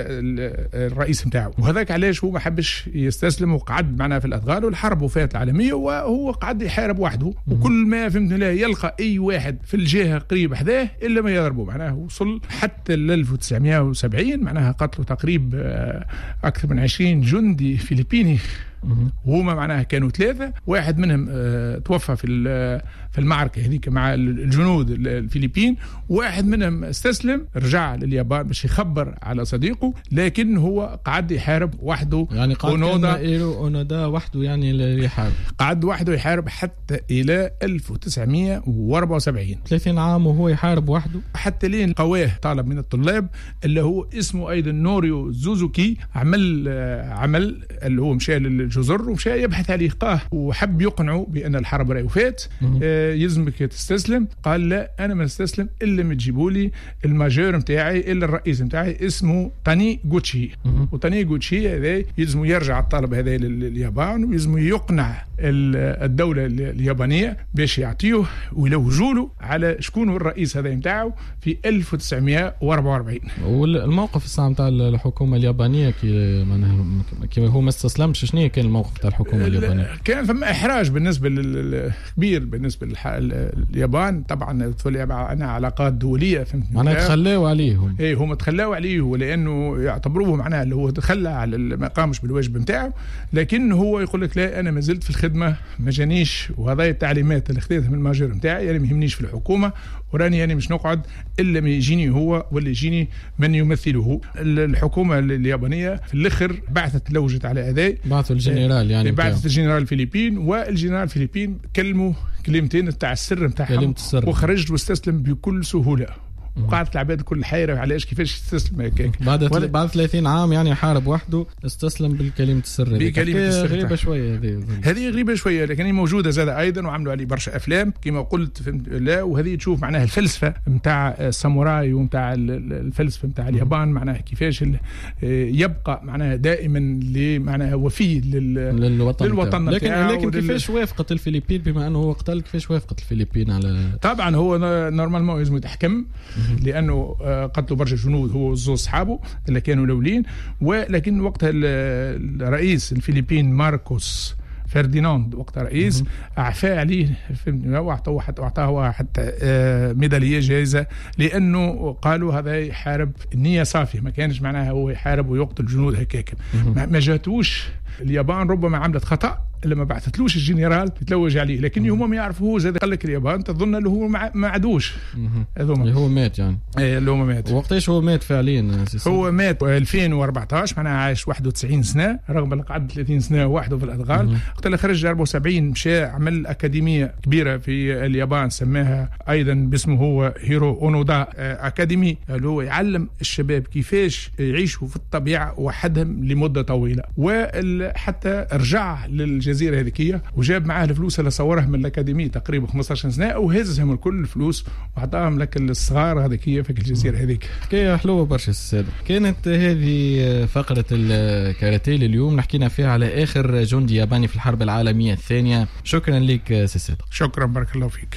الرئيس نتاعو. وهذاك علاش هو ما حبش يستسلم وقعد معنا في الادغال والحرب وفات العالميه وهو قعد يحارب وحده وكل ما فهمت لا يلقى اي واحد في الجهه قريب حداه الا ما يضربه. معناه وصل حتى ل ألف وتسعمائة وسبعين معناها قتلوا تقريبا اكثر من عشرين جندي فلبيني وهما معناها كانوا ثلاثه واحد منهم اه توفى في في المعركه هذيك مع الجنود الفلبين واحد منهم استسلم رجع لليابان باش يخبر على صديقه لكن هو قعد يحارب وحده.
يعني قعد اونودا اونودا وحده يعني اللي يحارب
قعد وحده يحارب حتى الى ألف وتسعمائة وأربعة وسبعين
ثلاثين عام وهو يحارب وحده
حتى لين قواه طالب من الطلاب اللي هو اسمه ايضا نوريو زوزوكي عمل عمل اللي هو مشى للجزر ومشى يبحث عليه لقاه وحب يقنعه بان الحرب راهي وفات آه يلزمك تستسلم. قال لا انا ما نستسلم الا ما تجيبوا لي الماجور نتاعي الا الرئيس نتاعي اسمه تاني غوتشي. وتاني غوتشي هذا يلزم يرجع الطالب هذا لليابان ويلزم يقنع الدوله اليابانيه باش يعطيه ويلوجوا له على شكون هو الرئيس هذا نتاعو في ألف وتسعمائة وأربعة وأربعين.
والموقف الساعه نتاع الحكومه اليابانيه كي معناها كي هو ما استسلمش شنو كان الموقف تاع الحكومه اليابانيه؟
كان فما احراج بالنسبه كبير بالنسبه لليابان. طبعا انا علاقات دوليه فهمت
معناها تخلاو عليهم.
اي هم تخلاو عليه ولانه يعتبروه معناها اللي هو تخلى على ما قامش بالواجب نتاعو، لكن هو يقول لك لا انا ما زلت في الخدمه ما جانيش، وهذه التعليمات اللي خذيتها من الماجور نتاعي يعني ما يهمنيش في الحكومه، وراني يعني مش نقعد الا ما يجيني هو ولا يجيني من يمثله. الحكومه اليابانيه في الاخر بعثت لوجت على هذا،
بعثوا الجنرال يعني
بعثت الجنرال الفلبين، والجنرال الفلبين كلموا كلمتين تاع السر نتاعهم وخرج واستسلم بكل سهوله. وقعدت العباد الكل حيره علاش كيفاش يستسلم هكاك
بعد ولا... بعد ثلاثين عام يعني حارب وحده استسلم بالكلمه السر.
بكلمه السر
غريبه شويه هذه
هذه غريبه شويه، لكن هي موجوده زاد ايضا وعملوا عليه برشا افلام كما قلت فهمت. لا وهذه تشوف معناها الفلسفه نتاع الساموراي ونتاع الفلسفه نتاع اليابان معناها كيفاش يبقى معناها دائما معناها وفي لل...
للوطن,
للوطن
لكن لكن كيفاش وافقت الفلبين بما انه هو قتل؟ كيفاش وافقت الفلبين على؟
طبعا هو نورمالمون لازم يتحكم لانه قتلوا برشا جنود هو وزوز اصحابه اللي كانوا الاولين، ولكن وقتها الرئيس الفلبين ماركوس فرديناند وقتها رئيس اعفى عليه واعطوه حتى اعطاه حتى ميداليه جائزه، لانه قالوا هذا يحارب النيه صافيه، ما كانش معناها هو يحارب ويقتل جنود هكاك. ما جاتوش اليابان ربما عملت خطا لما بعثتلوش الجنرال يتلوج عليه، لكن هم ما يعرفوه زاد. قال لك اليابان تظن اللي هو ما عدوش
اللي هو مات يعني
ايه اللي هو مات.
وقتاش هو مات فعليا؟
هو مات ألفين وأربعطاش معناها عايش واحد وتسعين سنه رغم انه قعد ثلاثين سنه وحده في الادغال. وقت اللي خرج أربعة وسبعين مشى عمل اكاديميه كبيره في اليابان سماها ايضا باسمه هو هيرو اونودا اكاديمي، اللي هو يعلم الشباب كيفاش يعيشوا في الطبيعه وحدهم لمده طويله. وحتى رجع للجزيره هذيكيه وجاب معاه الفلوس اللي صورها من الاكاديميه تقريبا خمسطاش سنه وهزهم الكل الفلوس وعطاهم لك الصغار هذيكيه في الجزيره هذيك.
حكايه حلوه برشا الساده. كانت هذه فقره الكاراتيه اليوم نحكينا فيها على اخر جندي ياباني في الحرب العالميه الثانيه. شكرا لك سي سيد.
شكرا بارك الله فيك.